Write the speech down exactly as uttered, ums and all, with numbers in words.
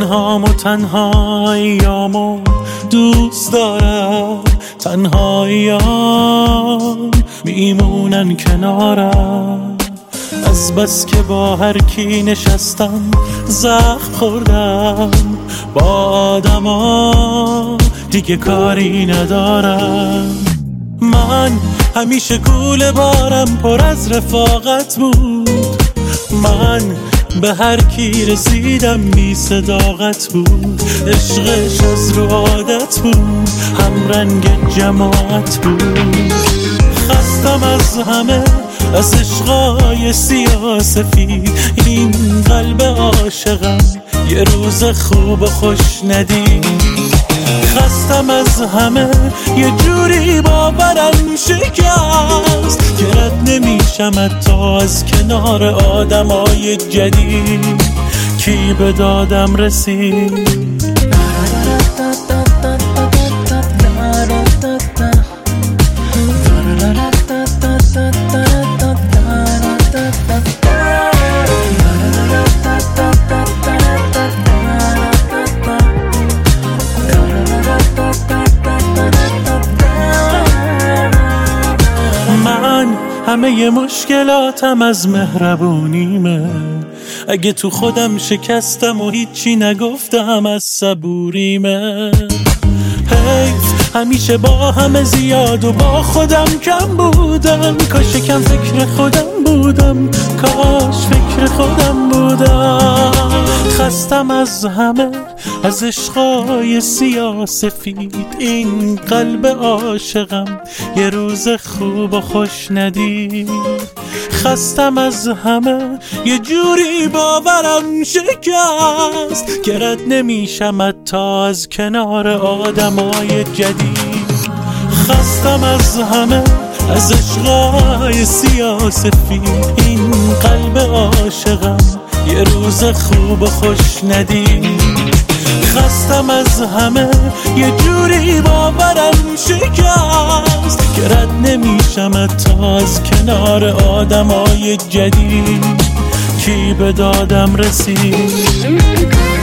تنهام و تنهاییامو دوست دارم، تنهاییام میمونن کنارم. از بس که با هر کی نشستم زخم خوردم، با آدما دیگه کاری ندارم. من همیشه کوله بارم پر از رفاقت بود، من به هر کی رسیدم بی صداقت بود. عشقش از رو عادت بود، هم رنگ جماعت بود. خستم از همه، از عشقای سیاسفید، این قلب عاشقم یه روز خوب و خوش ندید. خستم از همه، یه جوری باورم شکست که رد نمیشم حتی از کنار آدمای جدید. کی به دادم رسید؟ همه ی مشکلاتم از مهربونیمه، اگه تو خودم شکستم و هیچی نگفتم از صبوریمه. حیف همیشه با همه زیاد و با خودم کم بودم، کاش کم فکر خودم بودم، کاش فکر خودم بودم. خستم از همه، از عشقای سیاسفید، این قلب عاشقم یه روز خوب و خوش ندید. خستم از همه، یه جوری باورم شکست که رد نمیشم حتی از کنار آدمای جدید. خستم از همه، از عشقای سیاسفید، این قلب عاشقم یه روز خوب و خوش ندید. خستم از همه، یه جوری باورم شکست که رد نمیشم حتی از کنار آدمای جدید. کی به دادم رسید؟